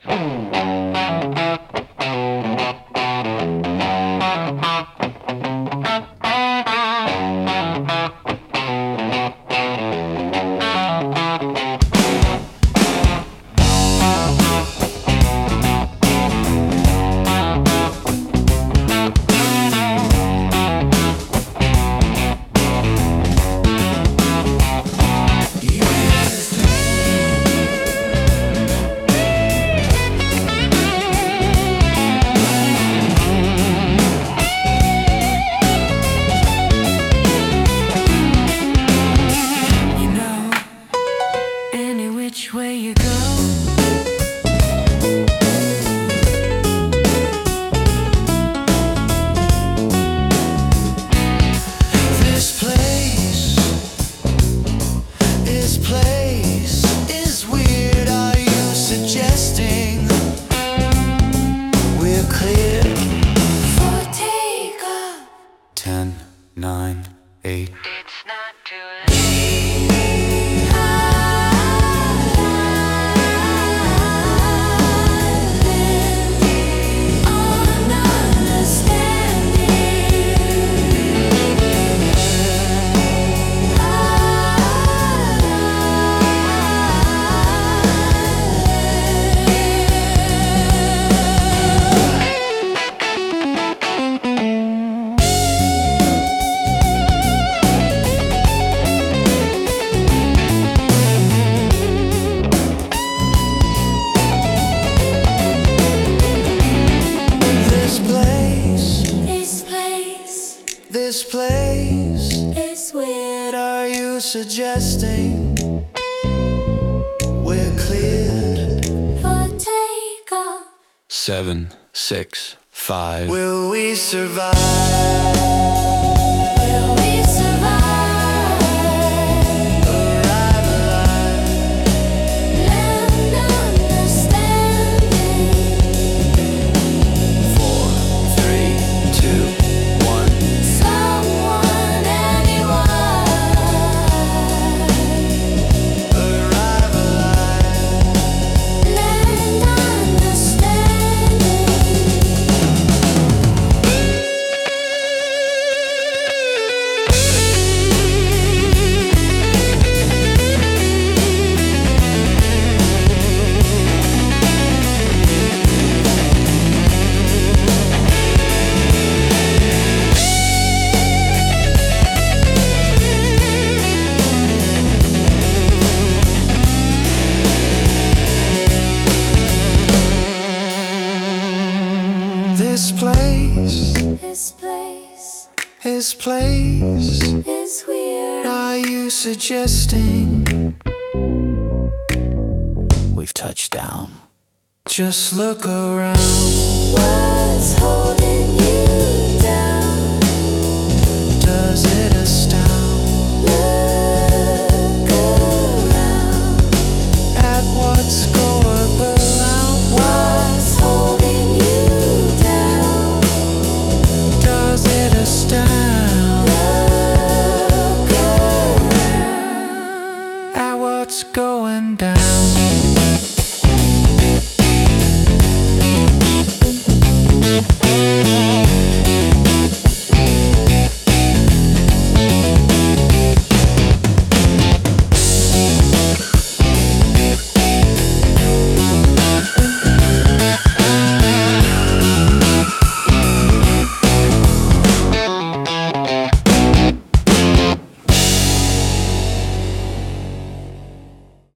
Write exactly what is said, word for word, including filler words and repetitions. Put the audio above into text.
Suggesting we're cleared for takeoff. Seven, six, five. Will we survive? Will we survive? Arrive alive. Land understanding. Four, three, two, one. Someone, anyone. This place, this place, this place is weird. Are you suggesting we've touched down? Just look around. What's holding you?